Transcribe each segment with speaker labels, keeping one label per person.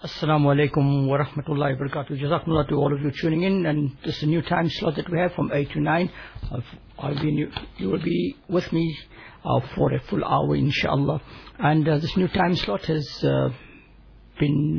Speaker 1: Assalamu alaikum wa rahmatullahi wa barakatuh. Jazakumullah to all of you tuning in, and this is a new time slot that we have from 8 to 9. You will be with me for a full hour, inshallah. And this new time slot has been,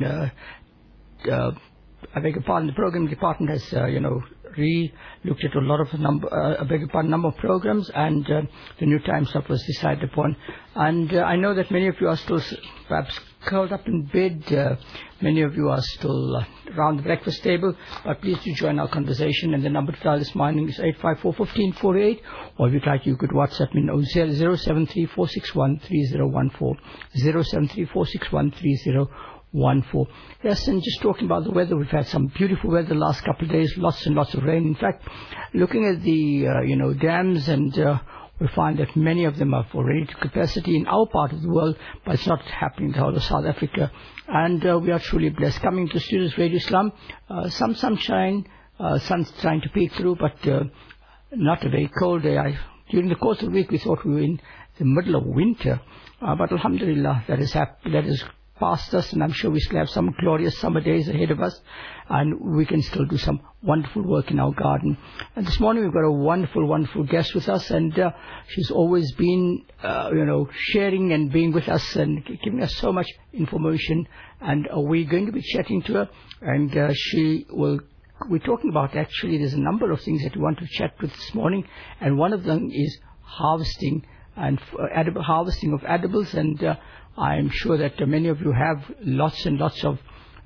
Speaker 1: I beg your pardon, the program department has, looked at a number of programs, and the new time slot was decided upon. And I know that many of you are still perhaps curled up in bed. Many of you are still around the breakfast table, but please do join our conversation. And the number to dial this morning is 854-1548, or if you'd like, you could WhatsApp me on 073-461-3014, 073-461-3014. Yes, and just talking about the weather, we've had some beautiful weather the last couple of days, lots and lots of rain. In fact, looking at the dams, and we find that many of them are already to capacity in our part of the world, but it's not happening in the whole of South Africa. And we are truly blessed. Coming to Students Radio Islam, some sunshine, sun's trying to peek through, but not a very cold day. During the course of the week, we thought we were in the middle of winter, but alhamdulillah, that is past us, and I'm sure we still have some glorious summer days ahead of us, and we can still do some wonderful work in our garden. And this morning we've got a wonderful guest with us, and she's always been sharing and being with us and giving us so much information, and we're going to be chatting to her, and we're talking about, actually there's a number of things that we want to chat with this morning, and one of them is harvesting and harvesting of edibles. And I'm sure that many of you have lots and lots of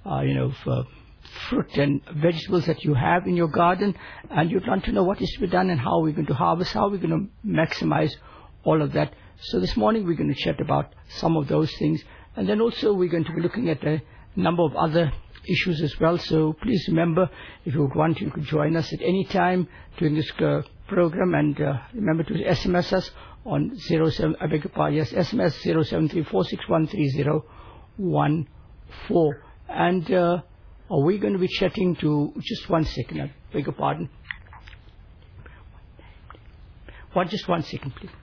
Speaker 1: fruit and vegetables that you have in your garden, and you'd want to know what is to be done and how we're going to harvest, how we're going to maximize all of that. So this morning we're going to chat about some of those things, and then also we're going to be looking at a number of other issues as well. So please remember, if you would want, you could join us at any time during this program, and remember to SMS us on SMS 073-461-3014. And we're going to be chatting to, just one second, I beg your pardon. Just 1 second, please.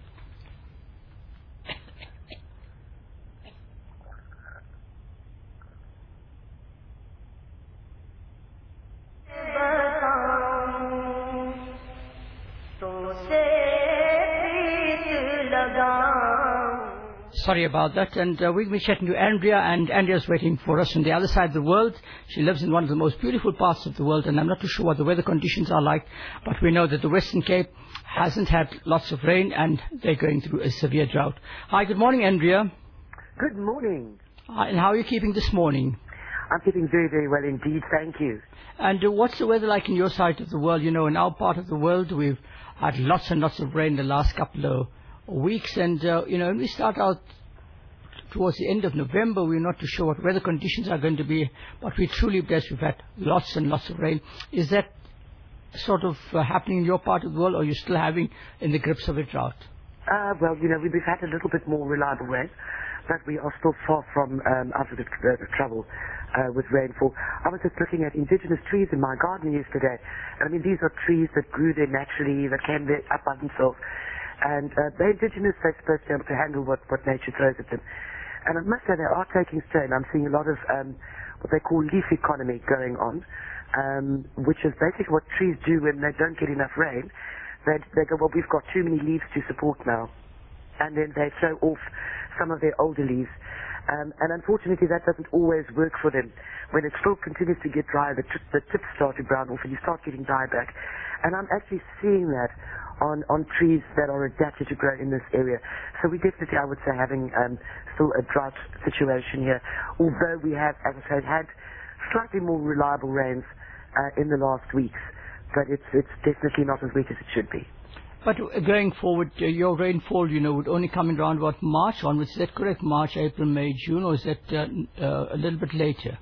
Speaker 1: Sorry about that. And we'll be chatting to Andrea, and Andrea's waiting for us on the other side of the world. She lives in one of the most beautiful parts of the world, and I'm not too sure what the weather conditions are like, but we know that the Western Cape hasn't had lots of rain, and they're going through a severe drought. Hi, good morning, Andrea.
Speaker 2: Good morning.
Speaker 1: And how are you keeping this morning?
Speaker 2: I'm keeping very, very well indeed, thank you.
Speaker 1: And what's the weather like in your side of the world? In our part of the world, we've had lots and lots of rain the last couple of weeks, and when we start out towards the end of November, we're not too sure what weather conditions are going to be, but we're truly blessed. We've had lots and lots of rain. Is that sort of happening in your part of the world, or are you still having in the grips of a drought?
Speaker 2: Well, we've had a little bit more reliable rain, but we are still far from out of the trouble with rainfall. I was just looking at indigenous trees in my garden yesterday. I mean, these are trees that grew there naturally, that came there up by themselves. And they're indigenous, they're supposed to be able to handle what nature throws at them. And I must say they are taking strain. I'm seeing a lot of what they call leaf economy going on, which is basically what trees do when they don't get enough rain. They go, well, we've got too many leaves to support now. And then they throw off some of their older leaves. And unfortunately, that doesn't always work for them. When it still continues to get dry, the tips start to brown off and you start getting dieback. And I'm actually seeing that on trees that are adapted to grow in this area. So we definitely, I would say, having still a drought situation here, although we have, as I said, had slightly more reliable rains in the last weeks, but it's definitely not as weak as it should be.
Speaker 1: But going forward, your rainfall, would only come in around about March onwards. Is that correct? March, April, May, June, or is that a little bit later?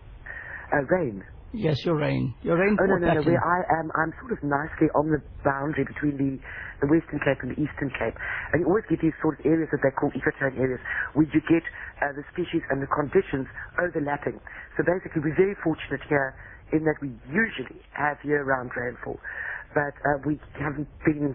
Speaker 2: Rain.
Speaker 1: Yes, your rain. Your rain.
Speaker 2: Oh, no. Where I am, I'm sort of nicely on the boundary between the Western Cape and the Eastern Cape. And you always get these sort of areas that they call ecotone areas, where you get the species and the conditions overlapping. So basically, we're very fortunate here in that we usually have year-round rainfall. But we haven't been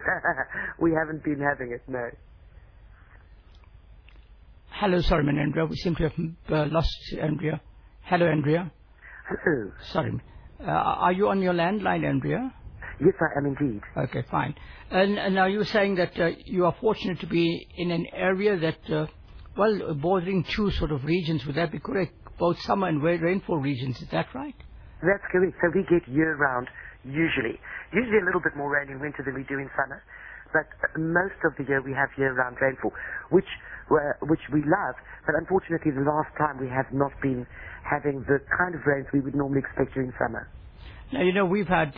Speaker 2: having it, no.
Speaker 1: Hello, sorry, Andrea. We seem to have lost Andrea. Hello, Andrea.
Speaker 2: Hello.
Speaker 1: Sorry. Are you on your landline, Andrea?
Speaker 2: Yes, I am indeed.
Speaker 1: Okay, fine. And now you were saying that you are fortunate to be in an area that, bordering two sort of regions. Would that be correct? Both summer and rainfall regions. Is that right?
Speaker 2: That's correct. So we get year-round, usually. Usually a little bit more rain in winter than we do in summer. But most of the year we have year-round rainfall, which we love. But unfortunately, the last time we have not been having the kind of rains we would normally expect during summer.
Speaker 1: Now, we've had,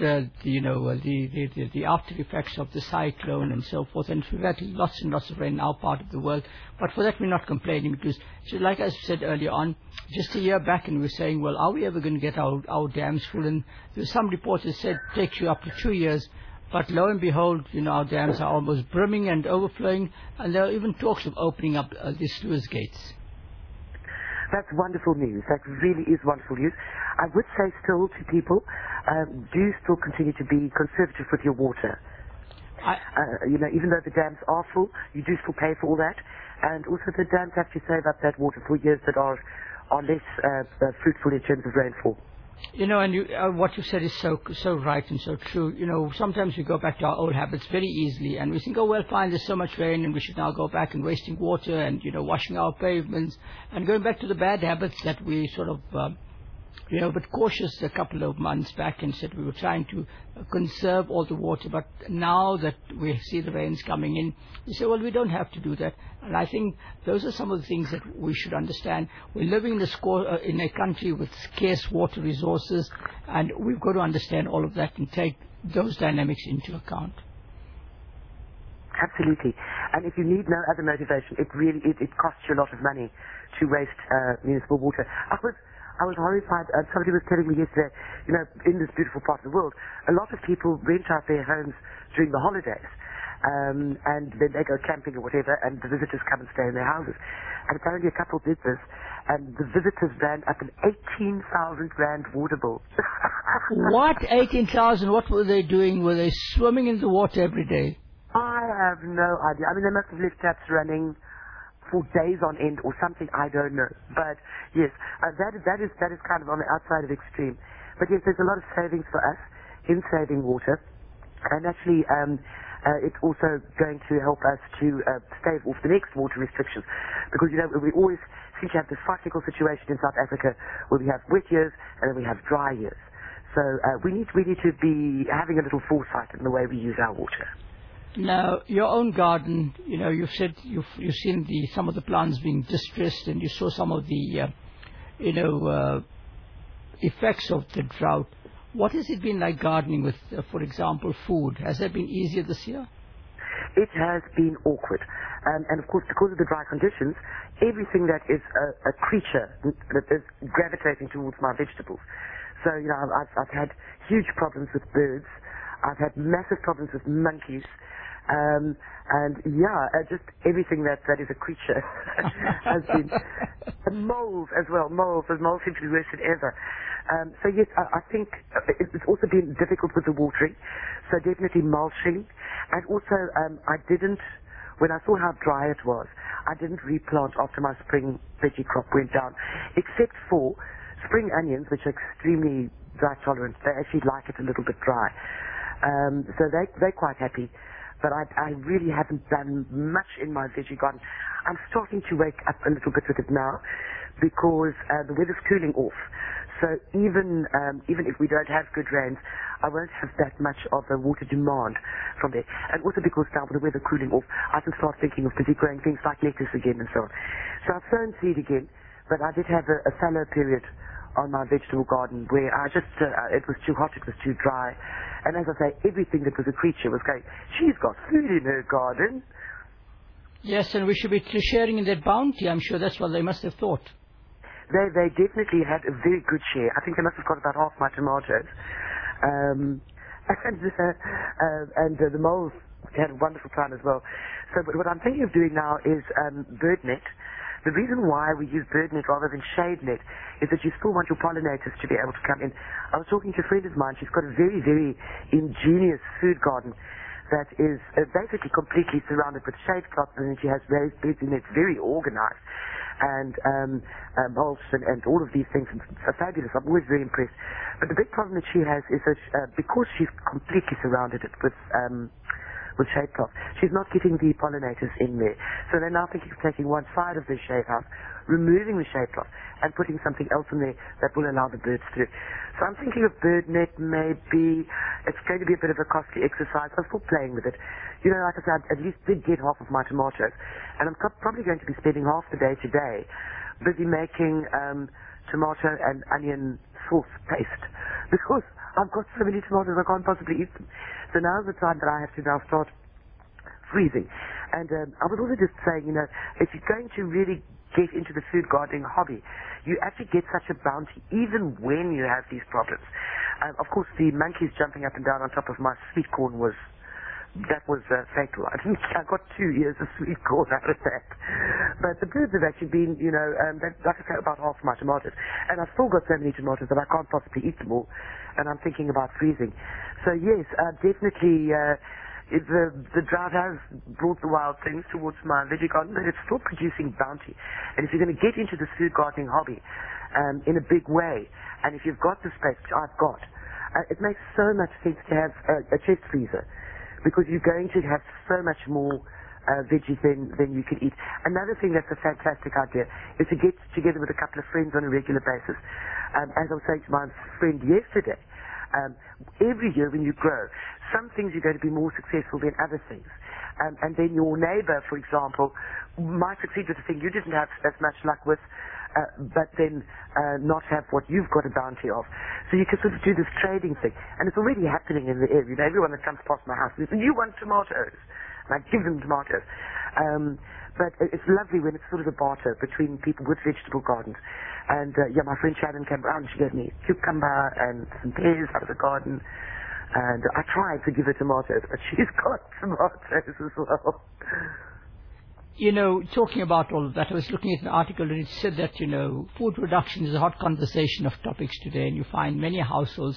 Speaker 1: the after effects of the cyclone and so forth, and we've had lots and lots of rain in our part of the world. But for that, we're not complaining because, like I said earlier on, just a year back, and we were saying, well, are we ever going to get our dams full? And there were some reports that said it takes you up to 2 years. But lo and behold, our dams are almost brimming and overflowing, and there are even talks of opening up the sluice gates.
Speaker 2: That's wonderful news. That really is wonderful news. I would say still to people, do still continue to be conservative with your water. Even though the dams are full, you do still pay for all that. And also the dams have to save up that water for years that are less fruitful in terms of rainfall.
Speaker 1: And what you said is so right and so true. Sometimes we go back to our old habits very easily, and we think, oh, well, fine, there's so much rain, and we should now go back and wasting water and, washing our pavements, and going back to the bad habits that we sort of, but cautious a couple of months back and said we were trying to conserve all the water. But now that we see the rains coming in, we say, well, we don't have to do that. And I think those are some of the things that we should understand. We're living in a country with scarce water resources, and we've got to understand all of that and take those dynamics into account.
Speaker 2: Absolutely. And if you need no other motivation, it costs you a lot of money to waste municipal water. I was horrified. Somebody was telling me yesterday, in this beautiful part of the world, a lot of people rent out their homes during the holidays. And then they go camping or whatever, and the visitors come and stay in their houses. And apparently a couple did this, and the visitors ran up an 18,000 rand water bill.
Speaker 1: What? 18,000? What were they doing? Were they swimming in the water every day?
Speaker 2: I have no idea. I mean, they must have left taps running for days on end or something, I don't know. But yes, that is kind of on the outside of extreme. But yes, there's a lot of savings for us in saving water, and actually it's also going to help us to stave off the next water restrictions, because we always seem to have this cyclical situation in South Africa where we have wet years and then we have dry years. So we need to be having a little foresight in the way we use our water.
Speaker 1: Now, your own garden, you've said you've seen some of the plants being distressed, and you saw some of the, effects of the drought. What has it been like gardening with, for example, food? Has that been easier this year?
Speaker 2: It has been awkward. And of course, because of the dry conditions, everything that is a creature that is gravitating towards my vegetables. So, I've had huge problems with birds. I've had massive problems with monkeys. Just everything that is a creature has been. And moles as well. Moles seem to be worse than ever. So yes, I think it's also been difficult with the watering. So definitely mulching. And also, when I saw how dry it was, I didn't replant after my spring veggie crop went down, except for spring onions, which are extremely drought tolerant. They actually like it a little bit dry. So they're quite happy. But I really haven't done much in my veggie garden. I'm starting to wake up a little bit with it now, because the weather's cooling off. So even if we don't have good rains, I won't have that much of a water demand from there. And also because now with the weather cooling off, I can start thinking of busy growing things like lettuce again and so on. So I've sown seed again, but I did have a fallow period on my vegetable garden where it was too hot, it was too dry. And as I say, everything that was a creature was going, she's got food in her garden.
Speaker 1: Yes, and we should be sharing in that bounty. I'm sure that's what they must have thought.
Speaker 2: They definitely had a very good share. I think they must have got about half my tomatoes. And the moles had a wonderful time as well. So what I'm thinking of doing now is bird net. The reason why we use bird net rather than shade net is that you still want your pollinators to be able to come in. I was talking to a friend of mine. She's got a very, very ingenious food garden. that is basically completely surrounded with shade cloth, and then she has raised beds in it. It's very organized. And mulch and all of these things are fabulous. I'm always very impressed. But the big problem that she has is that because she's completely surrounded it with shade cloth, she's not getting the pollinators in there. So they're now thinking of taking one side of the shade house, removing the shade cloth, and putting something else in there that will allow the birds through. So I'm thinking of bird net. Maybe it's going to be a bit of a costly exercise. I'm still playing with it. You know, like I said, I at least did get half of my tomatoes, and I'm probably going to be spending half the day today busy making tomato and onion sauce paste, because I've got so many tomatoes I can't possibly eat them. So now's the time that I have to now start freezing. And I was also just saying, you know, if you're going to really get into the food gardening hobby, you actually get such a bounty even when you have these problems. Of course, the monkeys jumping up and down on top of my sweet corn was fatal. I got 2 years of sweet corn out of that. But the birds have actually been, you know, like I said, about half my tomatoes. And I've still got so many tomatoes that I can't possibly eat them all. And I'm thinking about freezing. So yes, definitely, the drought has brought the wild things towards my veggie garden, but it's still producing bounty. And if you're going to get into the food gardening hobby in a big way, and if you've got the space, which I've got, it makes so much sense to have a chest freezer, because you're going to have so much more veggies than you can eat. Another thing that's a fantastic idea is to get together with a couple of friends on a regular basis. As I was saying to my friend yesterday, every year when you grow, some things you're going to be more successful than other things. And then your neighbor, for example, might succeed with a thing you didn't have as much luck with, but then not have what you've got a bounty of. So you can sort of do this trading thing. And it's already happening in the area. You know, everyone that comes past my house says, you want tomatoes? And I give them tomatoes. But it's lovely when it's sort of a barter between people with vegetable gardens. And yeah, my friend Shannon came around and she gave me cucumber and some pears out of the garden. And I tried to give her tomatoes, but she's got tomatoes as well.
Speaker 1: You know, talking about all of that, I was looking at an article and it said that, you know, food production is a hot conversation of topics today, and you find many households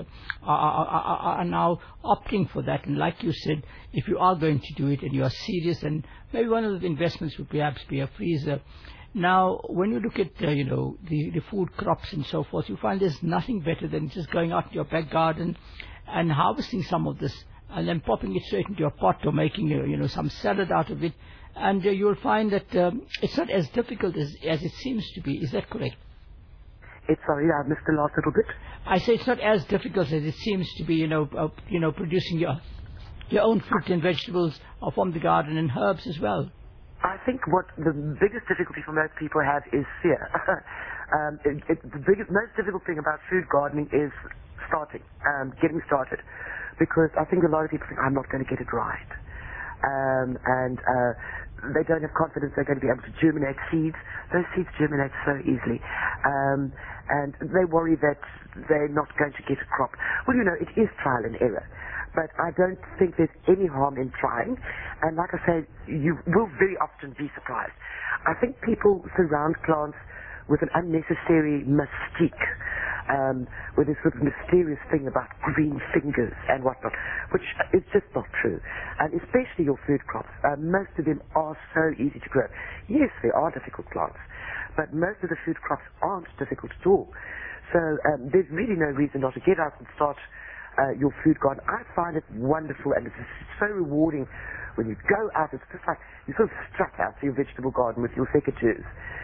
Speaker 1: are now opting for that. And like you said, if you are going to do it and you are serious, and maybe one of the investments would perhaps be a freezer. Now, when you look at, you know, the food crops and so forth, you find there's nothing better than just going out in your back garden and harvesting some of this and then popping it straight into your pot or making, you know, some salad out of it. And you'll find that it's not as difficult as it seems to be. Is that correct?
Speaker 2: Sorry, I missed the last little bit.
Speaker 1: I say it's not as difficult as it seems to be, you know, producing your own fruit and vegetables from the garden and herbs as well.
Speaker 2: I think what the biggest difficulty for most people have is fear. The most difficult thing about food gardening is getting started. Because I think a lot of people think, I'm not going to get it right. They don't have confidence they're going to be able to germinate seeds. Those seeds germinate so easily. And they worry that they're not going to get a crop. Well, you know, it is trial and error. But I don't think there's any harm in trying. And like I say, you will very often be surprised. I think people surround plants with an unnecessary mystique, with this sort of mysterious thing about green fingers and whatnot, which is just not true. And especially your food crops. Most of them are so easy to grow. Yes, they are difficult plants, but most of the food crops aren't difficult at all. So there's really no reason not to get out and start your food garden. I find it wonderful, and it's so rewarding when you go out. It's just like you sort of strut out to your vegetable garden with your secateurs,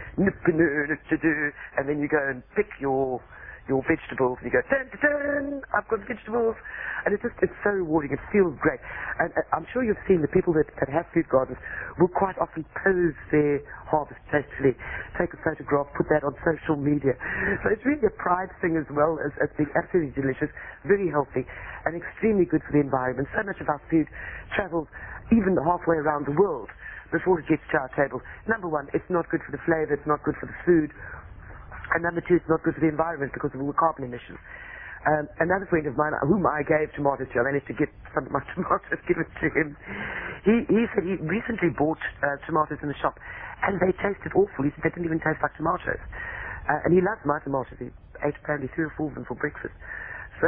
Speaker 2: and then you go and pick your vegetables, and you go, dun, dun, dun, I've got vegetables, and it's so rewarding. It feels great. And I'm sure you've seen the people that have food gardens will quite often pose their harvest tastefully, take a photograph, put that on social media. So it's really a pride thing as well as being absolutely delicious, very healthy, and extremely good for the environment. So much of our food travels even halfway around the world before it gets to our table. Number one, it's not good for the flavor, it's not good for the food. And number two, it's not good for the environment because of all the carbon emissions. Another friend of mine, whom I gave tomatoes to, I managed to get some of my tomatoes given to him. He said he recently bought tomatoes in the shop, and they tasted awful. He said they didn't even taste like tomatoes. And he loves my tomatoes. He ate apparently 3 or 4 of them for breakfast. So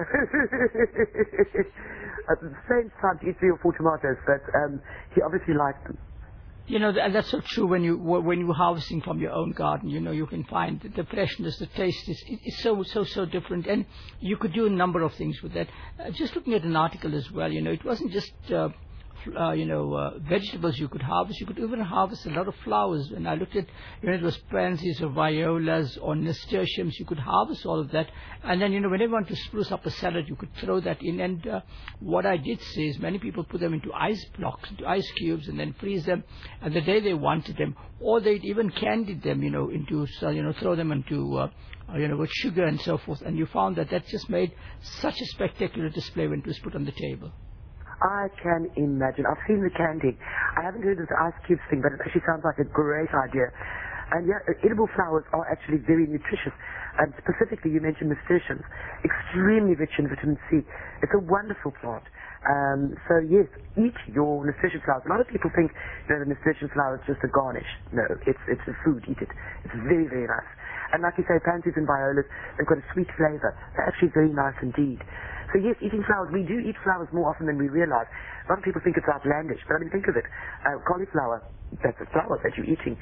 Speaker 2: at the same time, to eat 3 or 4 tomatoes, but he obviously liked them.
Speaker 1: You know, and that's so true when you're harvesting from your own garden. You know, you can find the freshness, the taste is so different, and you could do a number of things with that. Just looking at an article as well, you know, it wasn't just vegetables you could harvest. You could even harvest a lot of flowers. And I looked at, you know, it was pansies or violas or nasturtiums. You could harvest all of that. And then, you know, whenever you want to spruce up a salad, you could throw that in. And what I did see is many people put them into ice blocks, into ice cubes, and then freeze them. And the day they wanted them, or they'd even candied them, you know, into, throw them into, with sugar and so forth. And you found that just made such a spectacular display when it was put on the table.
Speaker 2: I can imagine. I've seen the candy. I haven't heard of the ice cubes thing, but it actually sounds like a great idea. And yeah, edible flowers are actually very nutritious. And specifically, you mentioned nasturtiums, extremely rich in vitamin C. It's a wonderful plant. So yes, eat your nasturtium flowers. A lot of people think, you know, the nasturtium flower is just a garnish. No, it's a food. Eat it. It's very, very nice. And like you say, pansies and violas, they've got a sweet flavor. They're actually very nice indeed. So yes, eating flowers, we do eat flowers more often than we realize. A lot of people think it's outlandish, but I mean, think of it. Cauliflower, that's a flower that you're eating.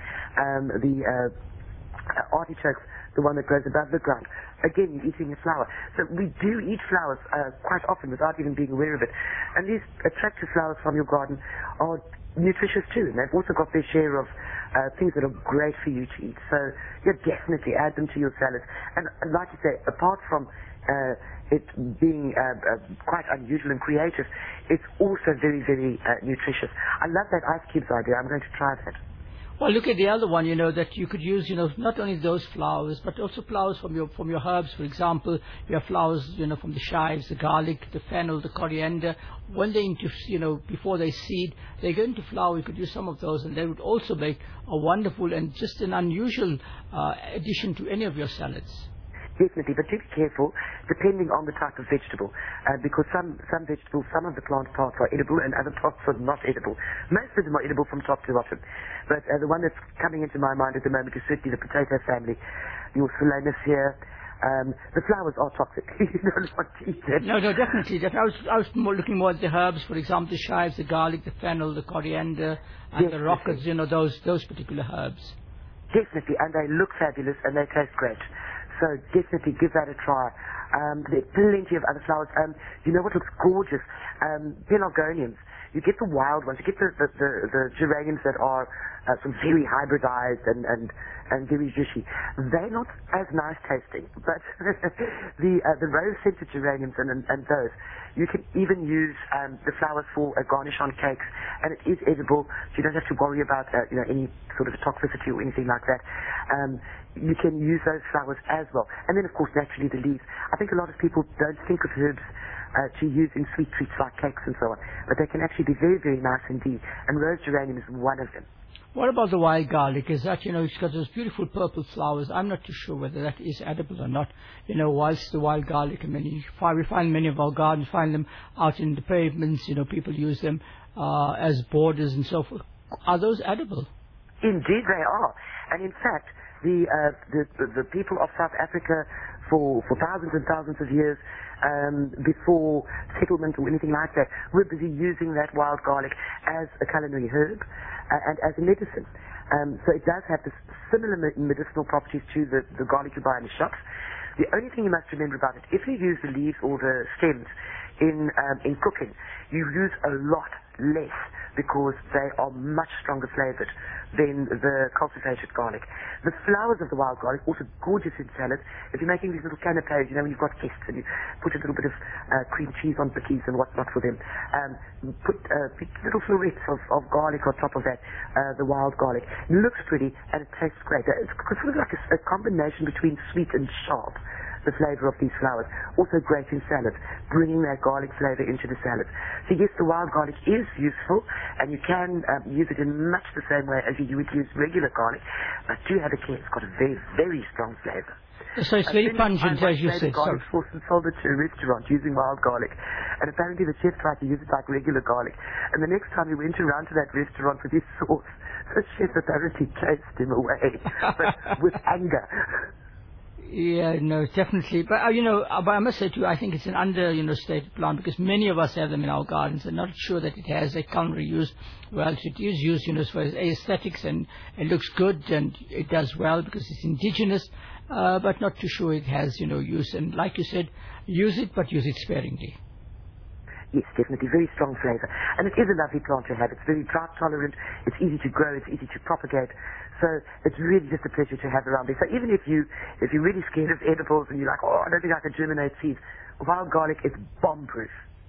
Speaker 2: Artichokes, the one that grows above the ground. Again, you're eating a flower. So we do eat flowers quite often without even being aware of it. And these attractive flowers from your garden are nutritious too, and they've also got their share of things that are great for you to eat. So yeah, definitely add them to your salads. And like you say, apart from it being quite unusual and creative, it's also very, very nutritious. I love that ice cubes idea. I'm going to try that.
Speaker 1: Well, look at the other one, you know, that you could use, you know, not only those flowers, but also flowers from your herbs. For example, you have flowers, you know, from the chives, the garlic, the fennel, the coriander. When they before they seed, they go into flower. You could use some of those, and they would also make a wonderful and just an unusual addition to any of your salads.
Speaker 2: Definitely, but do be careful depending on the type of vegetable, because some vegetables, some of the plant parts are edible and other parts are not edible. Most of them are edible from top to bottom, but the one that's coming into my mind at the moment is certainly the potato family, your Solanaceae. The flowers are toxic. You don't want to eat them.
Speaker 1: No, definitely. I was looking more at the herbs, for example, the chives, the garlic, the fennel, the coriander, and the rockets, you know, those particular herbs.
Speaker 2: Definitely, and they look fabulous and they taste great. So definitely give that a try. There are plenty of other flowers. You know what looks gorgeous? Pelargoniums. You get the wild ones. You get the geraniums that are some very hybridized and very zhushy. They're not as nice tasting, but the rose-scented geraniums and those, you can even use the flowers for a garnish on cakes, and it is edible. So you don't have to worry about any sort of toxicity or anything like that. You can use those flowers as well. And then, of course, naturally the leaves. I think a lot of people don't think of herbs to use in sweet treats like cakes and so on, but they can actually be very, very nice indeed. And rose geranium is one of them.
Speaker 1: What about the wild garlic? Is that, it's got those beautiful purple flowers. I'm not too sure whether that is edible or not. Whilst the wild garlic, we find many of our gardens, find them out in the pavements, people use them as borders and so forth. Are those edible?
Speaker 2: Indeed they are. And in fact, the people of South Africa for thousands and thousands of years before settlement or anything like that were busy using that wild garlic as a culinary herb and as a medicine. So it does have this similar medicinal properties to the garlic you buy in the shops. The only thing you must remember about it, if you use the leaves or the stems in cooking, you use a lot less because they are much stronger flavored than the cultivated garlic. The flowers of the wild garlic also gorgeous in salads. If you're making these little canapes, when you've got guests and you put a little bit of cream cheese on cookies and whatnot for them, put little florets of garlic on top of that, the wild garlic. It looks pretty and it tastes great. It's sort of like a combination between sweet and sharp, the flavor of these flowers. Also great in salads, bringing that garlic flavor into the salads. So yes, the wild garlic is useful, and you can use it in much the same way as you would use regular garlic, but do have a care, it's got a very, very strong flavor.
Speaker 1: So it's very pungent, as you said.
Speaker 2: Garlic sauce and sold it to a restaurant using wild garlic, and apparently the chef tried to use it like regular garlic, and the next time he went around to that restaurant with his sauce, the chef apparently chased him away, but with anger.
Speaker 1: Yeah, no, definitely. But, but I must say too, I think it's an stated plant because many of us have them in our gardens and not sure that it has a culinary use. Well, it is used, for aesthetics and it looks good and it does well because it's indigenous, but not too sure it has, use. And like you said, use it, but use it sparingly.
Speaker 2: Yes, definitely. Very strong flavour. And it is a lovely plant to have. It's very drought tolerant. It's easy to grow. It's easy to propagate. So it's really just a pleasure to have around there. So even if you're really scared of edibles and you're like, oh, I don't think I can germinate seeds, wild garlic is bomb-proof.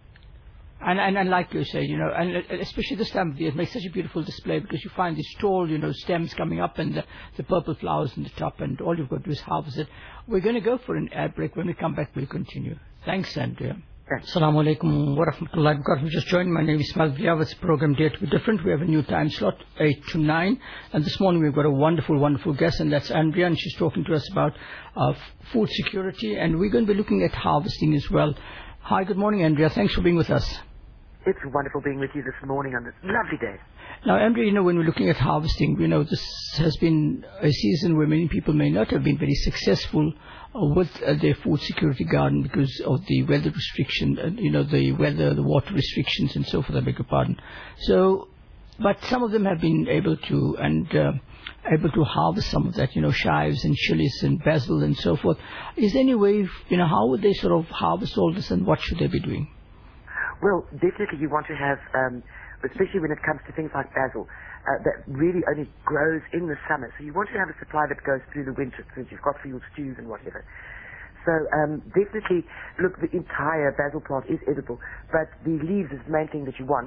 Speaker 1: And like you say, and especially this time of year, it makes such a beautiful display because you find these tall, stems coming up and the purple flowers on the top, and all you've got to do is harvest it. We're going to go for an ad break. When we come back, we'll continue. Thanks, Andrea. Assalamu alaikum wa rahmatullahi wa barakatuh. Just joined. My name is Malvia. It's program Dare to Be Different. We have a new time slot, 8 to 9. And this morning we've got a wonderful, wonderful guest, and that's Andrea. And she's talking to us about food security. And we're going to be looking at harvesting as well. Hi, good morning, Andrea. Thanks for being with us.
Speaker 2: It's wonderful being with you this morning on this lovely day.
Speaker 1: Now, Andrea, when we're looking at harvesting, this has been a season where many people may not have been very successful with their food security garden because of the weather restriction, the water restrictions and so forth, I beg your pardon. So, but some of them have been able to harvest some of that, chives and chilies and basil and so forth. Is there any way, how would they sort of harvest all this and what should they be doing?
Speaker 2: Well, definitely you want to have, especially when it comes to things like basil, that really only grows in the summer. So you want to have a supply that goes through the winter, so that you've got for your stews and whatever. So definitely, look, the entire basil plant is edible, but the leaves is the main thing that you want.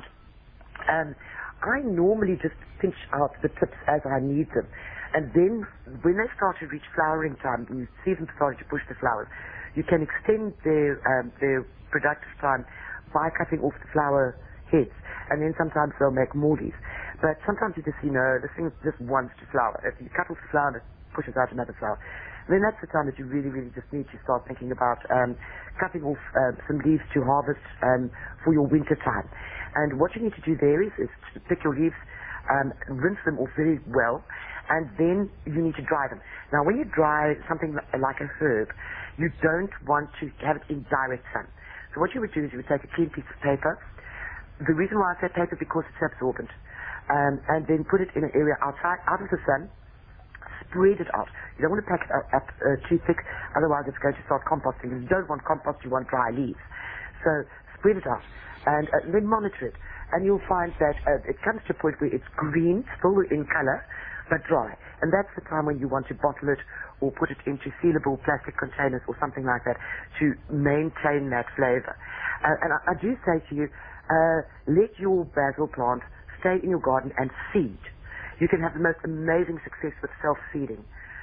Speaker 2: I normally just pinch out the tips as I need them. And then when they start to reach flowering time, and you see them starting to push the flowers, you can extend their productive time by cutting off the flower heads, and then sometimes they'll make more leaves. But sometimes you just see, this thing just wants to flower. If you cut off the flower, it pushes out another flower. And then that's the time that you really, really just need to start thinking about cutting off some leaves to harvest for your winter time. And what you need to do there is to pick your leaves, rinse them off very well, and then you need to dry them. Now, when you dry something like a herb, you don't want to have it in direct sun. So what you would do is you would take a clean piece of paper. The reason why I say paper, because it's absorbent. And then put it in an area outside, out of the sun. Spread it out. You don't want to pack it up too thick, otherwise it's going to start composting. If you don't want compost, you want dry leaves. So spread it out and then monitor it. And you'll find that it comes to a point where it's green, still in color, but dry. And that's the time when you want to bottle it or put it into sealable plastic containers or something like that to maintain that flavor. And I do say to you, let your basil plant stay in your garden and seed. You can have the most amazing success with self-seeding.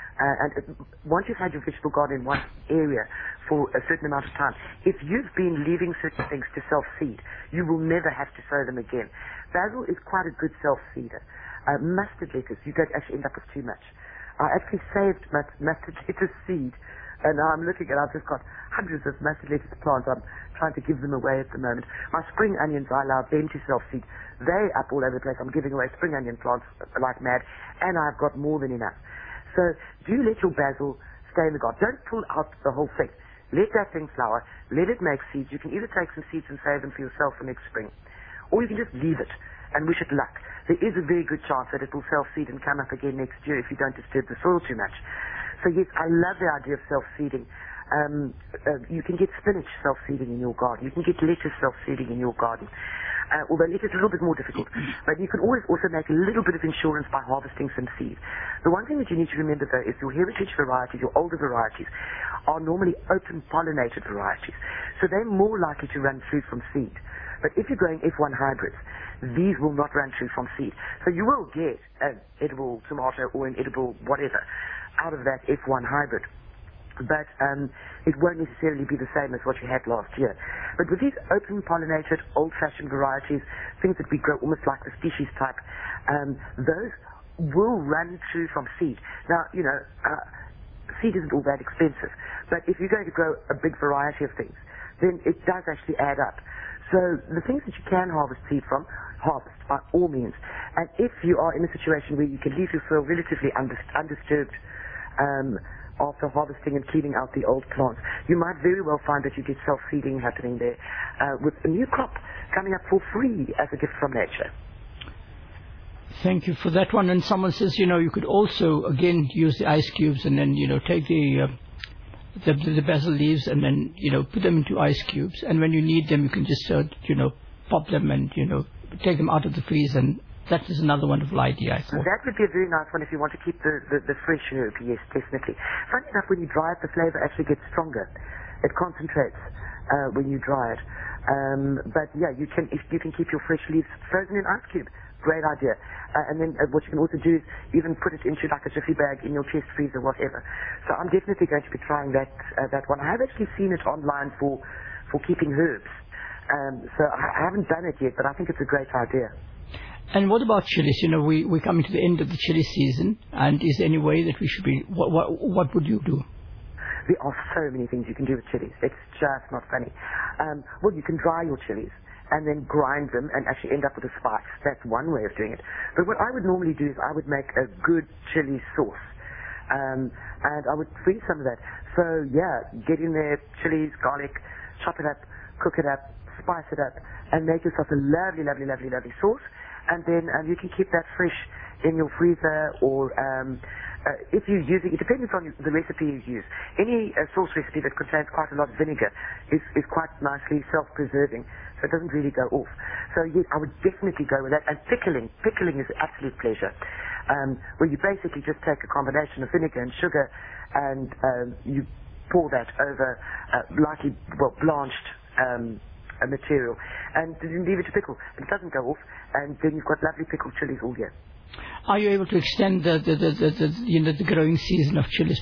Speaker 2: Once you've had your vegetable garden in one area for a certain amount of time, if you've been leaving certain things to self-seed, you will never have to sow them again. Basil is quite a good self-seeder. Mustard lettuce, you don't actually end up with too much. I actually saved mustard lettuce seed, and now I'm looking at, I've just got hundreds of mustard lettuce plants. I'm trying to give them away at the moment. My spring onions, I allow them to self-seed. They're up all over the place. I'm giving away spring onion plants like mad, and I've got more than enough. So do let your basil stay in the garden. Don't pull out the whole thing. Let that thing flower. Let it make seeds. You can either take some seeds and save them for yourself for next spring, or you can just leave it and wish it luck. There is a very good chance that it will self-seed and come up again next year if you don't disturb the soil too much. So yes, I love the idea of self-seeding. You can get spinach self-seeding in your garden. You can get lettuce self-seeding in your garden. Although lettuce is a little bit more difficult. But you can always also make a little bit of insurance by harvesting some seed. The one thing that you need to remember, though, is your heritage varieties, your older varieties, are normally open-pollinated varieties. So they're more likely to run through from seed. But if you're growing F1 hybrids, these will not run through from seed. So you will get an edible tomato or an edible whatever out of that F1 hybrid. But it won't necessarily be the same as what you had last year. But with these open-pollinated, old-fashioned varieties, things that we grow almost like the species type, those will run through from seed. Now, seed isn't all that expensive. But if you're going to grow a big variety of things, then it does actually add up. So the things that you can harvest seed from, harvest by all means. And if you are in a situation where you can leave your soil relatively undisturbed after harvesting and cleaning out the old plants, you might very well find that you get self-seeding happening there with a new crop coming up for free as a gift from nature.
Speaker 1: Thank you for that one. And someone says, you could also, again, use the ice cubes and then, take the basil leaves and then, put them into ice cubes. And when you need them, you can just, pop them and, take them out of the freeze. And that is another wonderful idea, I thought.
Speaker 2: That would be a very nice one if you want to keep the fresh herb, yes, definitely. Funny enough, when you dry it, the flavor actually gets stronger. It concentrates when you dry it. But yeah, you can keep your fresh leaves frozen in ice cube. Great idea. And then what you can also do is even put it into like a jiffy bag in your chest freezer, whatever. So I'm definitely going to be trying that one. I have actually seen it online for keeping herbs. So I haven't done it yet, but I think it's a great idea.
Speaker 1: And what about chilies? We're coming to the end of the chili season, and is there any way that we should be? What would you do?
Speaker 2: There are so many things you can do with chilies. It's just not funny. Well, you can dry your chilies and then grind them and actually end up with a spice. That's one way of doing it. But what I would normally do is I would make a good chili sauce. And I would freeze some of that. So, yeah, get in there, chilies, garlic, chop it up, cook it up, spice it up, and make yourself a lovely, lovely, lovely, lovely sauce. And then you can keep that fresh in your freezer, or if you're using, it depends on the recipe you use. Any sauce recipe that contains quite a lot of vinegar is quite nicely self-preserving, so it doesn't really go off. So yes, I would definitely go with that. And pickling is an absolute pleasure, where you basically just take a combination of vinegar and sugar, and you pour that over lightly blanched material, and leave it to pickle. It doesn't go off, and then you've got lovely pickled chilies all year.
Speaker 1: Are you able to extend the growing season of chilies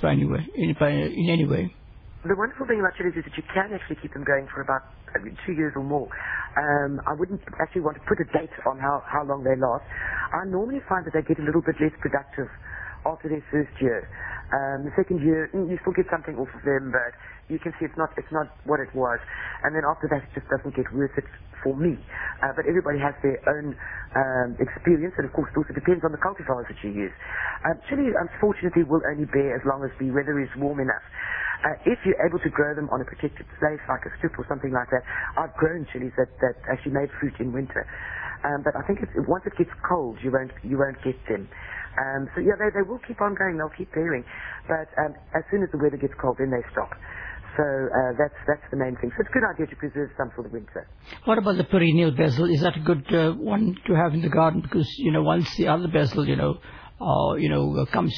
Speaker 1: in any way?
Speaker 2: The wonderful thing about chilies is that you can actually keep them going for about 2 years or more. I wouldn't actually want to put a date on how long they last. I normally find that they get a little bit less productive after their first year. The second year, you still get something off of them, but you can see it's not what it was. And then after that, it just doesn't get worth it for me. But everybody has their own experience, and of course it also depends on the cultivars that you use. Chili, unfortunately, will only bear as long as the weather is warm enough. If you're able to grow them on a protected place, like a stoop or something like that, I've grown chilies that actually made fruit in winter. But I think once it gets cold, you won't get them. So yeah, they will keep on going. They'll keep bearing, but as soon as the weather gets cold, then they stop. So that's the main thing. So it's a good idea to preserve some for the winter.
Speaker 1: What about the perennial basil? Is that a good one to have in the garden? Because once the other basil comes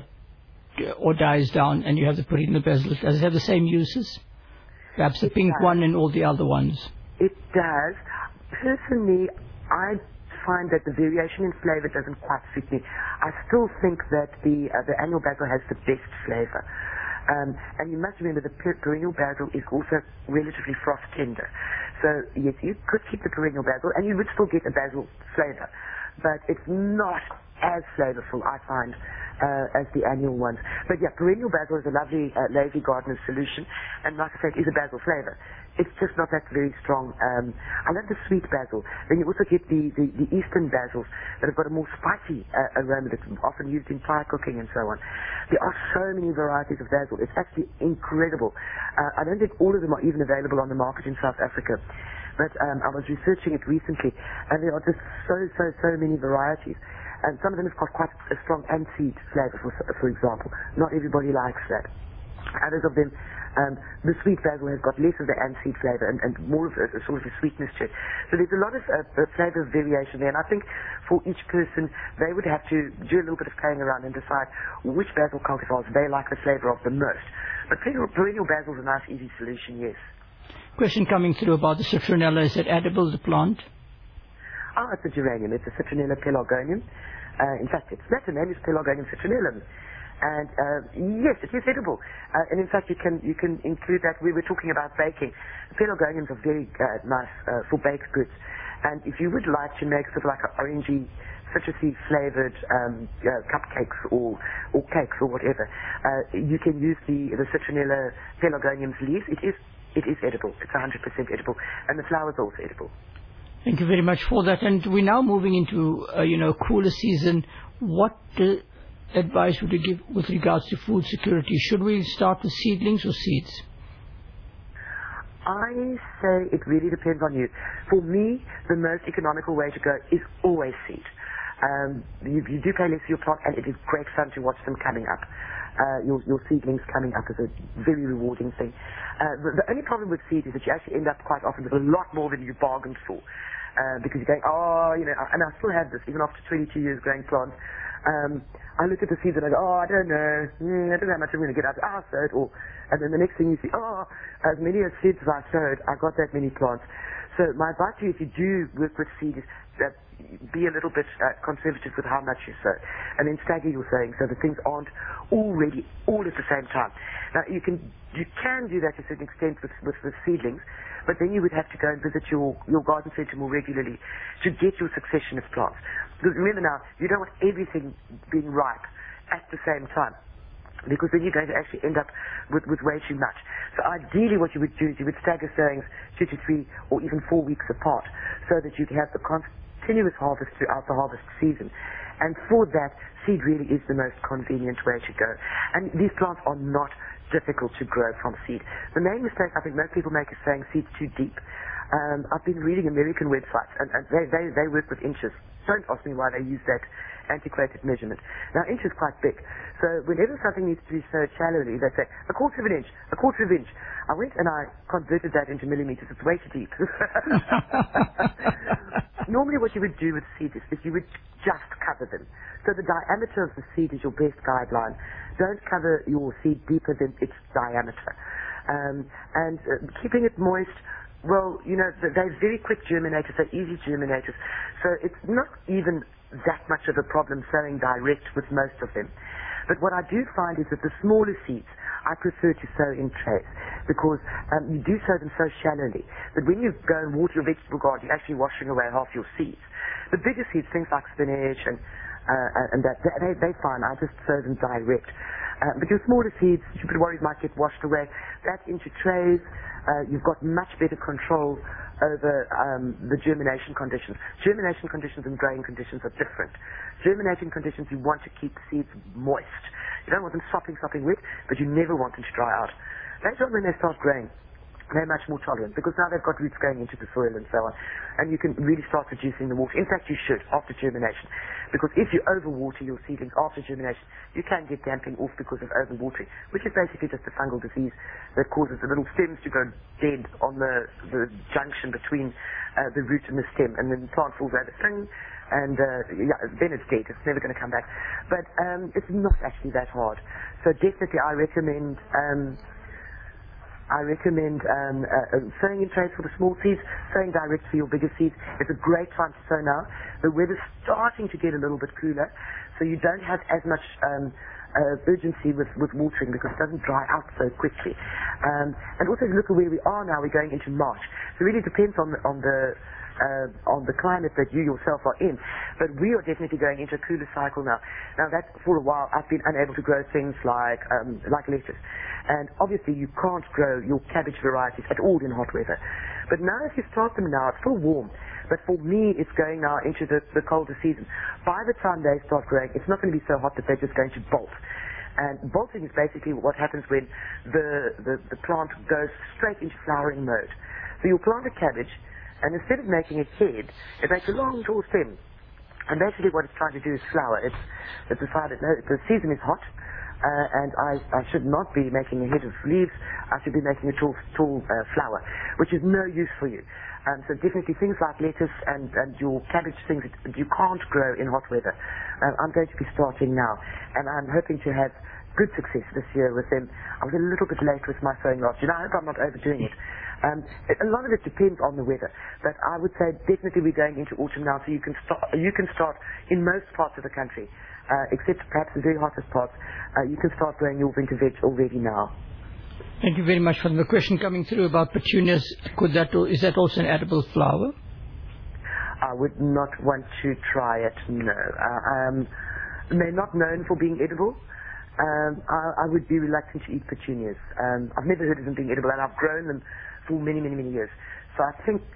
Speaker 1: or dies down, and you have the perennial basil, does it have the same uses? Perhaps the pink one and all the other ones.
Speaker 2: It does. Personally, I find that the variation in flavor doesn't quite suit me. I still think that the annual basil has the best flavor. And you must remember the perennial basil is also relatively frost tender. So yes, you could keep the perennial basil and you would still get a basil flavor, but it's not as flavorful, I find, as the annual ones. But yeah, perennial basil is a lovely lazy gardener solution, and like I said, it is a basil flavor. It's just not that very strong. I love the sweet basil. Then you also get the eastern basils that have got a more spicy aroma that's often used in pie cooking and so on. There are so many varieties of basil. It's actually incredible. I don't think all of them are even available on the market in South Africa. But I was researching it recently, and there are just so many varieties. And some of them have got quite a strong aniseed flavor, for example. Not everybody likes that. Others of them, the sweet basil has got less of the aniseed flavor and more of a sort of a sweetness to it. So there's a lot of flavor variation there, and I think for each person, they would have to do a little bit of playing around and decide which basil cultivars they like the flavor of the most. But perennial basil is a nice, easy solution, yes.
Speaker 1: Question coming through about the citronella. Is it edible, the plant?
Speaker 2: Oh, it's a geranium. It's a Citronella pelargonium. In fact, its Latin name is Pelargonium citronellum. And yes, it is edible. And in fact, you can include that. We were talking about baking. Pelargoniums are very nice for baked goods. And if you would like to make sort of like an orangey, citrusy flavored cupcakes or cakes or whatever, you can use the Citronella pelargonium's leaves. It is edible. It's 100% edible, and the flowers are also edible.
Speaker 1: Thank you very much for that. And we're now moving into cooler season. What advice would you give with regards to food security? Should we start with seedlings or seeds?
Speaker 2: I say it really depends on you. For me, the most economical way to go is always seed. You do pay less for your plant, and it is great fun to watch them coming up. Your seedlings coming up is a very rewarding thing. The only problem with seed is that you actually end up quite often with a lot more than you bargained for. Because you're going, and I still have this, even after 22 years growing plants. I look at the seeds and I go, I don't know how much I'm going to get out. I sowed, and then the next thing you see, as many as seeds as I sowed, I got that many plants. So my advice to you, if you do work with seed, is that be a little bit conservative with how much you sow, and then stagger your sowing so that things aren't already all at the same time. Now you can do that to a certain extent with seedlings, but then you would have to go and visit your garden centre more regularly to get your succession of plants. Because remember now, you don't want everything being ripe at the same time, because then you're going to actually end up with way too much. So ideally what you would do is you would stagger sowings 2 to 3 or even 4 weeks apart, so that you can have the continuous harvest throughout the harvest season. And for that, seed really is the most convenient way to go. And these plants are not difficult to grow from seed. The main mistake I think most people make is saying seed's too deep. I've been reading American websites, and they work with inches. Don't ask me why they use that antiquated measurement. Now, inch is quite big. So whenever something needs to be sowed shallowly, they say a quarter of an inch, a quarter of an inch. I went and I converted that into millimeters. It's way too deep. Normally what you would do with seed is you would just cover them. So the diameter of the seed is your best guideline. Don't cover your seed deeper than its diameter. Keeping it moist, well, they're very quick germinators, they're easy germinators. So it's not even that much of a problem sowing direct with most of them. But what I do find is that the smaller seeds, I prefer to sow in trays, because you do sow them so shallowly that when you go and water your vegetable garden, you're actually washing away half your seeds. The bigger seeds, things like spinach and that, they're fine. I just sow them direct. But your smaller seeds, you're a bit worried might get washed away. That's into trays. You've got much better control over the germination conditions. Germination conditions and growing conditions are different. Germination conditions, you want to keep seeds moist. You don't want them sopping wet, but you never want them to dry out. Later on when they start growing, they're much more tolerant, because now they've got roots going into the soil and so on, and you can really start reducing the water. In fact, you should after germination, because if you overwater your seedlings after germination, you can get damping off because of overwatering, which is basically just a fungal disease that causes the little stems to go dead on the junction between the root and the stem, and then the plant falls over, and then it's dead. It's never going to come back. But it's not actually that hard. So definitely I recommend sowing in trays for the small seeds, sowing direct for your bigger seeds. It's a great time to sow now. The weather's starting to get a little bit cooler, so you don't have as much urgency with watering, because it doesn't dry out so quickly. And also, if you look at where we are now, we're going into March. So it really depends on the climate that you yourself are in. But we are definitely going into a cooler cycle now. Now that for a while I've been unable to grow things like lettuce. And obviously you can't grow your cabbage varieties at all in hot weather. But now if you start them now, it's still warm. But for me, it's going now into the colder season. By the time they start growing, it's not going to be so hot that they're just going to bolt. And bolting is basically what happens when the plant goes straight into flowering mode. So you'll plant a cabbage, and instead of making a head, it makes a long, tall stem. And basically what it's trying to do is flower. It's decided, no, the season is hot, and I should not be making a head of leaves. I should be making a tall flower, which is no use for you. So definitely things like lettuce and your cabbage, things that you can't grow in hot weather, I'm going to be starting now. And I'm hoping to have good success this year with them. I was a little bit late with my sowing last year. I hope I'm not overdoing it. A lot of it depends on the weather, but I would say definitely we're going into autumn now, so you can start in most parts of the country, except perhaps the very hottest parts. You can start growing your winter veg already now.
Speaker 1: Thank you very much for the question coming through about petunias. Is that also an edible flower?
Speaker 2: I would not want to try it, no. They're not known for being edible. I would be reluctant to eat petunias. I've never heard of them being edible, and I've grown them for many, many, many years. So I think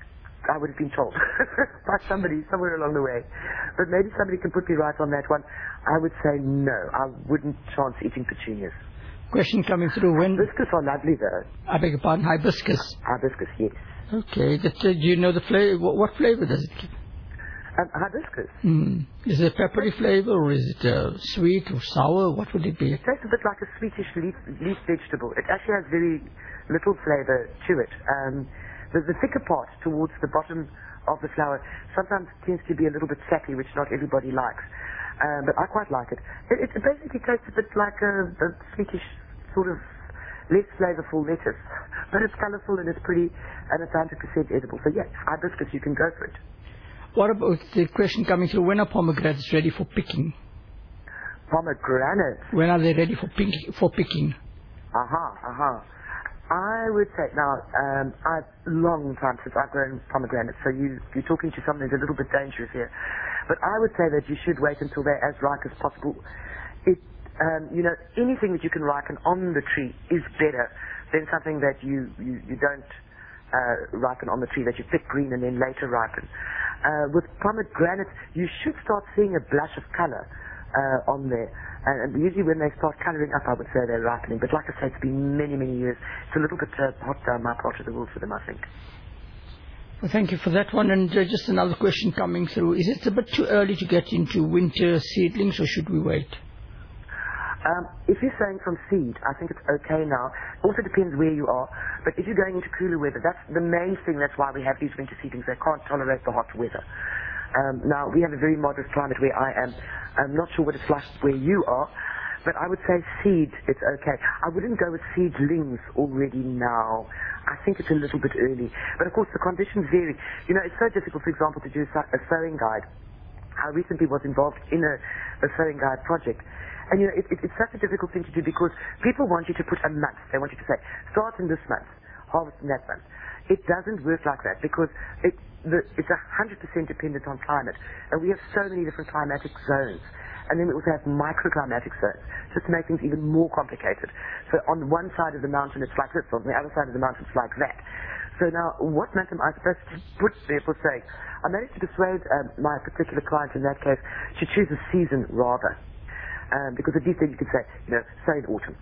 Speaker 2: I would have been told by somebody somewhere along the way. But maybe somebody can put me right on that one. I would say no. I wouldn't chance eating petunias.
Speaker 1: Question coming through. When
Speaker 2: Hibiscus are lovely though.
Speaker 1: I beg your pardon, hibiscus.
Speaker 2: Hibiscus, yes.
Speaker 1: Okay. Do you know the flavor? What flavor does it give?
Speaker 2: Hibiscus.
Speaker 1: Is it a peppery flavor, or is it sweet or sour? What would it be?
Speaker 2: It tastes a bit like a sweetish leaf vegetable. It actually has very little flavor to it. The thicker part towards the bottom of the flower sometimes tends to be a little bit sappy, which not everybody likes. But I quite like it. It basically tastes a bit like a sweetish sort of less flavorful lettuce. But it's colorful and it's pretty and it's 100% edible. So yes, hibiscus, you can go for it.
Speaker 1: What about the question coming through? When are pomegranates ready for picking?
Speaker 2: Pomegranates?
Speaker 1: When are they ready for picking?
Speaker 2: I would say, now, I've long time since I've grown pomegranates, so you're talking to someone who's a little bit dangerous here. But I would say that you should wait until they're as ripe as possible. Anything that you can ripen on the tree is better than something that you don't ripen on the tree, that you pick green and then later ripen. With pomegranates, you should start seeing a blush of color on there. And usually when they start colouring up, I would say they're ripening. But like I say, it's been many, many years. It's a little bit hot down my part of the world for them, I think.
Speaker 1: Well, thank you for that one. And just another question coming through. Is it a bit too early to get into winter seedlings, or should we wait?
Speaker 2: If you're sowing from seed, I think it's okay now. Also depends where you are. But if you're going into cooler weather, that's the main thing. That's why we have these winter seedlings. They can't tolerate the hot weather. Now, we have a very moderate climate where I am. I'm not sure what it's like where you are, but I would say seed, it's okay. I wouldn't go with seedlings already now. I think it's a little bit early. But of course, the conditions vary. It's so difficult, for example, to do a sowing guide. I recently was involved in a sowing guide project. And, it's such a difficult thing to do because people want you to put a month. They want you to say, start in this month, harvest in that month. It doesn't work like that because it's 100% dependent on climate. And we have so many different climatic zones. And then we also have microclimatic zones, just to make things even more complicated. So on one side of the mountain it's like this, on the other side of the mountain it's like that. So now, what month am I supposed to put there for sake? I managed to persuade my particular client in that case to choose a season rather. Because at least then you could say, sow in autumn.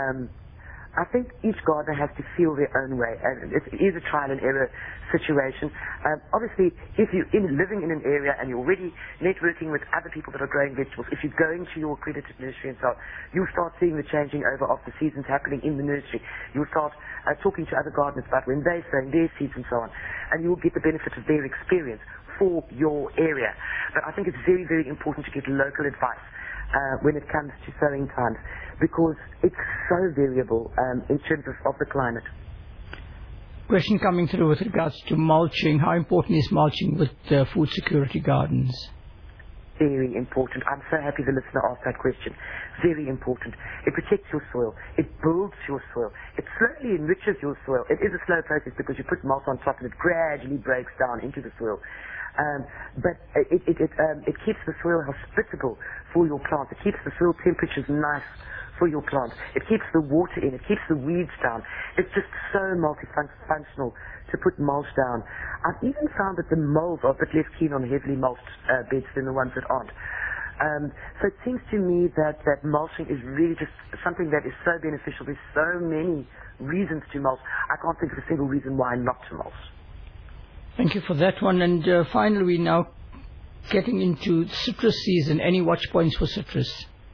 Speaker 2: I think each gardener has to feel their own way, and it is a trial and error situation. Obviously, if you're living in an area and you're already networking with other people that are growing vegetables, if you're going to your accredited nursery and so on, you'll start seeing the changing over of the seasons happening in the nursery. You'll start talking to other gardeners about when they're sowing their seeds and so on, and you'll get the benefit of their experience for your area. But I think it's very, very important to get local advice when it comes to sowing times, because it's so variable in terms of the climate.
Speaker 1: Question coming through with regards to mulching. How important is mulching with food security gardens?
Speaker 2: Very important. I'm so happy the listener asked that question. Very important. It protects your soil. It builds your soil. It slowly enriches your soil. It is a slow process because you put mulch on top and it gradually breaks down into the soil. But it keeps the soil hospitable for your plants. It keeps the soil temperatures nice for your plants. It keeps the water in. It keeps the weeds down. It's just so multifunctional to put mulch down. I've even found that the moles are a bit less keen on heavily mulched beds than the ones that aren't. So it seems to me that mulching is really just something that is so beneficial. There's so many reasons to mulch. I can't think of a single reason why not to mulch.
Speaker 1: Thank you for that one. And finally, now getting into citrus season. Any watch points for citrus?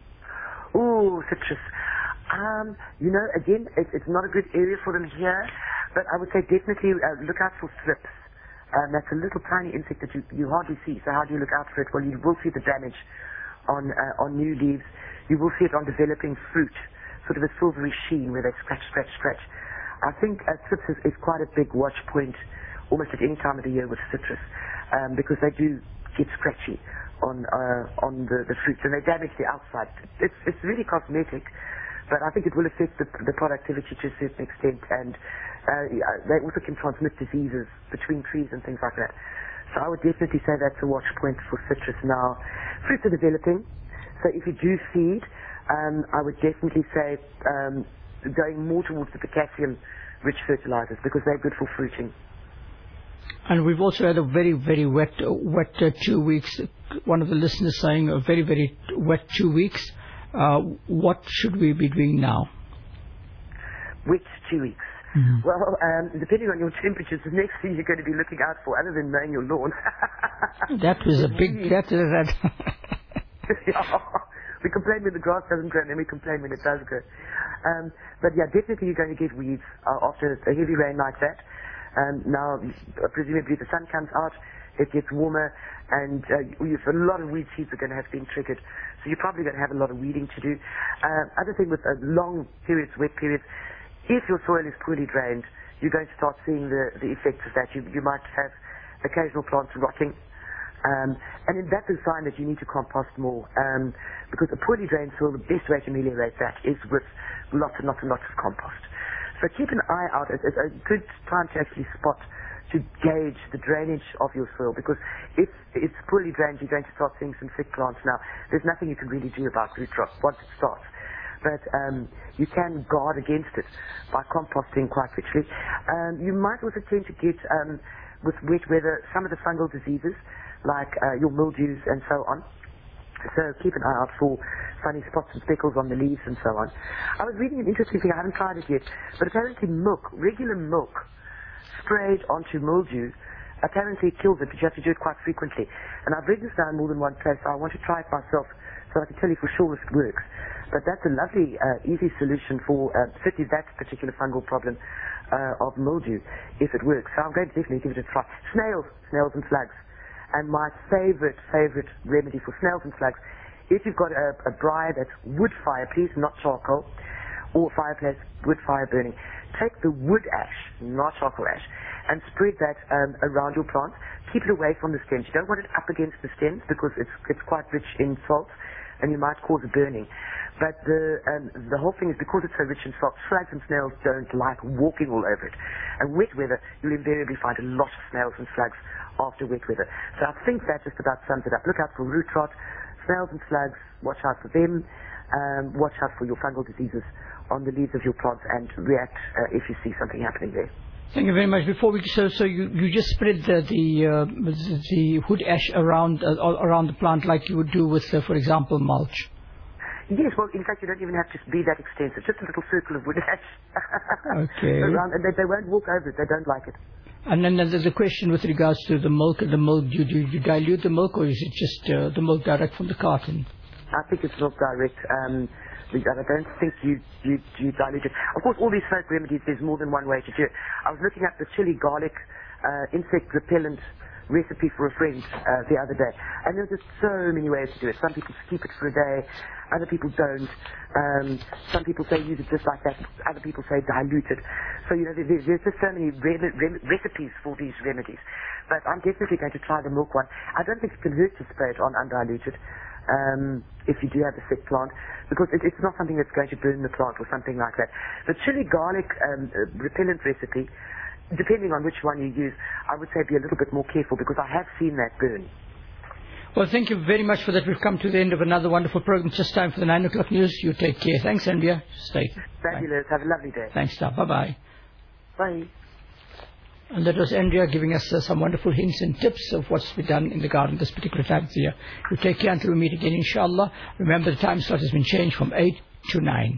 Speaker 2: Ooh, citrus. Again, it's not a good area for them here, but I would say definitely look out for thrips. That's a little tiny insect that you hardly see. So how do you look out for it? Well, you will see the damage on new leaves. You will see it on developing fruit, sort of a silvery sheen where they scratch. I think thrips is quite a big watch point almost at any time of the year with citrus, because they do get scratchy on the fruits and they damage the outside. It's really cosmetic, but I think it will affect the productivity to a certain extent, and they also can transmit diseases between trees and things like that. So I would definitely say that's a watch point for citrus now. Fruits are developing, so if you do seed, I would definitely say going more towards the potassium-rich fertilizers because they're good for fruiting.
Speaker 1: And we've also had a very, very wet 2 weeks. One of the listeners saying a very, very wet 2 weeks. What should we be doing now?
Speaker 2: Wet 2 weeks. Mm-hmm. Well, depending on your temperatures, the next thing you're going to be looking out for, other than mowing your lawn.
Speaker 1: That was a big...
Speaker 2: Yeah. We complain when the grass doesn't grow, and then we complain when it does grow. But yeah, definitely you're going to get weeds after a heavy rain like that. Now, presumably the sun comes out, it gets warmer, and a lot of weed seeds are going to have been triggered. So you're probably going to have a lot of weeding to do. Other thing with long periods, wet periods, if your soil is poorly drained, you're going to start seeing the effects of that. You might have occasional plants rotting. And that's a sign that you need to compost more. Because a poorly drained soil, the best way to ameliorate that is with lots and lots and lots of compost. So keep an eye out. It's a good time to actually spot, to gauge the drainage of your soil. Because if it's poorly drained, you're going to start seeing some sick plants. Now, there's nothing you can really do about root rot once it starts. But you can guard against it by composting quite richly. You might also tend to get, with wet weather, some of the fungal diseases, like your mildews and so on. So keep an eye out for funny spots and speckles on the leaves and so on. I was reading an interesting thing, I haven't tried it yet, but apparently milk, regular milk, sprayed onto mildew, apparently kills it, but you have to do it quite frequently. And I've read this now in more than one place, so I want to try it myself so I can tell you for sure if it works. But that's a lovely, easy solution for certainly that particular fungal problem of mildew, if it works. So I'm going to definitely give it a try. Snails and slugs. And my favorite remedy for snails and slugs, if you've got a briar that's wood fire, please, not charcoal, or fireplace, wood fire burning, take the wood ash, not charcoal ash, and spread that around your plants. Keep it away from the stems. You don't want it up against the stems because it's quite rich in salts, and you might cause a burning. But the whole thing is because it's so rich in salt, slugs and snails don't like walking all over it. And wet weather, you'll invariably find a lot of snails and slugs after wet weather. So I think that just about sums it up. Look out for root rot, snails and slugs, watch out for them, watch out for your fungal diseases on the leaves of your plants, and react if you see something happening there.
Speaker 1: Thank you very much. Before we so you just spread the wood ash around the plant like you would do with, for example, mulch.
Speaker 2: Yes, well, in fact, you don't even have to be that extensive. Just a little circle of wood ash.
Speaker 1: Okay.
Speaker 2: Around, and they won't walk over it. They don't like it.
Speaker 1: And then there's a question with regards to the milk. Do you dilute the milk, or is it just the milk direct from the carton?
Speaker 2: I think it's milk direct. I don't think you dilute it. Of course, all these folk remedies, there's more than one way to do it. I was looking at the chili garlic insect repellent recipe for a friend the other day, and there's just so many ways to do it. Some people keep it for a day, other people don't. Some people say use it just like that, other people say dilute it. So there's just so many recipes for these remedies. But I'm definitely going to try the milk one. I don't think it can hurt to spray it on undiluted if you do have a sick plant, because it's not something that's going to burn the plant or something like that. The chili garlic repellent recipe, depending on which one you use, I would say be a little bit more careful, because I have seen that burn.
Speaker 1: Well, thank you very much for that. We've come to the end of another wonderful program. Just time for the 9 o'clock news. You take care. Thanks, Andrea. Stay.
Speaker 2: Fabulous. Have a lovely day.
Speaker 1: Thanks, Star. Bye-bye.
Speaker 2: Bye.
Speaker 1: And that was Andrea giving us some wonderful hints and tips of what's to be done in the garden this particular time of the year. You take care until we meet again, inshallah. Remember, the time slot has been changed from 8 to 9.